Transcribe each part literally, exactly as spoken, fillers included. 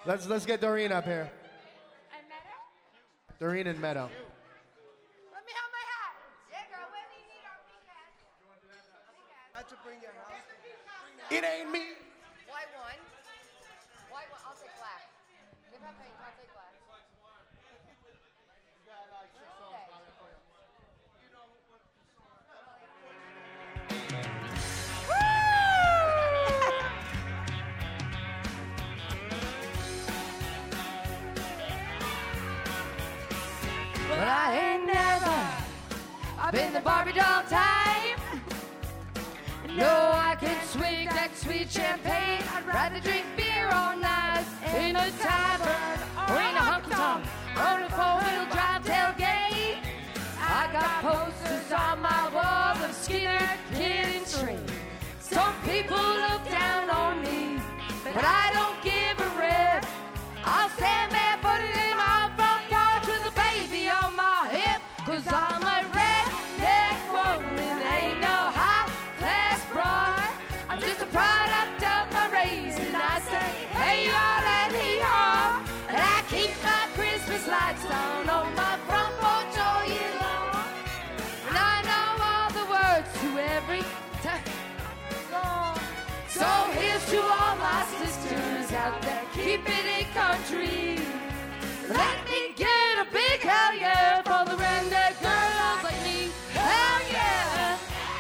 Let's let's get Doreen up here. And Meadow? Doreen and Meadow. Let me have my hat. Yeah, girl, where do you need our pink hat? Had to bring your house. It ain't me. White one. White one. I'll take black. If I'm pink, I'll take black. But I ain't never I've been the Barbie doll type. No, I can swig that sweet champagne. I'd rather drink beer all night in a tavern or in a honky-tonk or a four-wheel drive tailgate. I got posters on my wall of Skinner, Kid and Tree. Some people look down on me, but I don't give a rip. I'll stand barefooted in my front yard with a baby on my hip, 'cause I'm a redneck woman, ain't no high-class broad. I'm just a product of my race, and I say, hey, y'all, and hee-haw. And I keep my Christmas lights on on my front porch all year long. And I know all the words to every song. So here's to all my sisters out there keeping it country. Let me get a big hell yeah for the redneck girls like me. Hell yeah!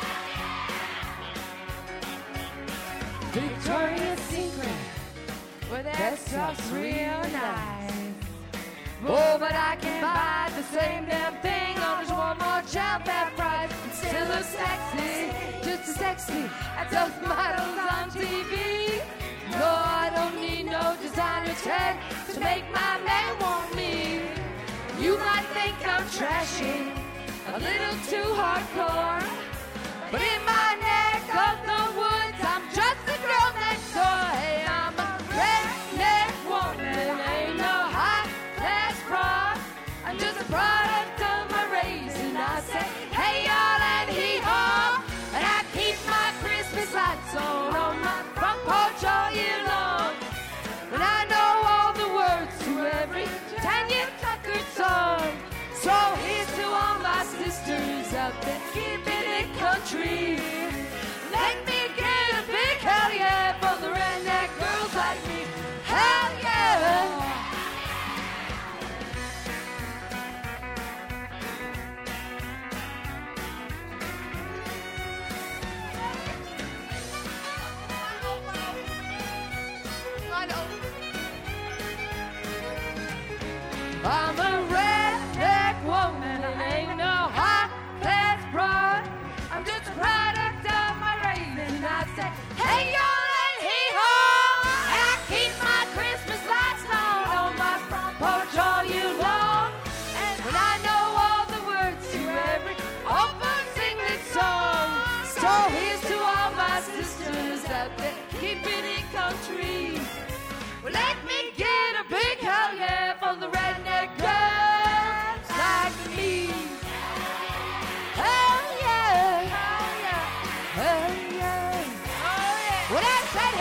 Victoria's Secret, well, that stuff's real nice. Oh, but I can buy the same damn thing on just one more shelf at price. It's still as sexy, just as sexy as those models on T V. No, I don't need no designer tag to make my man want me. You might think I'm trashy, a little too hardcore, but in my neck of the woods, I'm just a girl next door. Hey, I'm a redneck woman, ain't no high-class broad. I'm just a product of my race, and I say, hey, y'all, and hee-haw. And I keep my Christmas lights on on my front porch all year long. And I know all the words to every Tanya Tucker song. So here's to all my sisters out there keeping it country. Let me get a big hell yeah for the redneck girls like me. Hell yeah! I'm a redneck woman, I ain't no high-class broad. I'm just a product of my race, and I say, hey, y'all, and hee-haw. And I keep my Christmas lights on on my front porch all year long. And I know all the words to every open singlet song. So here's to all my sisters out there keeping it country. Well, let me get a big hell yeah for the redneck girls like me. Hell yeah, hell yeah, hell yeah, oh yeah. Well, that's that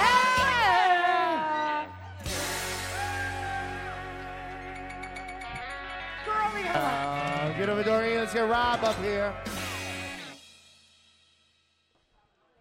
hell yeah. Uh, get over Doreen. Let's get Rob up here.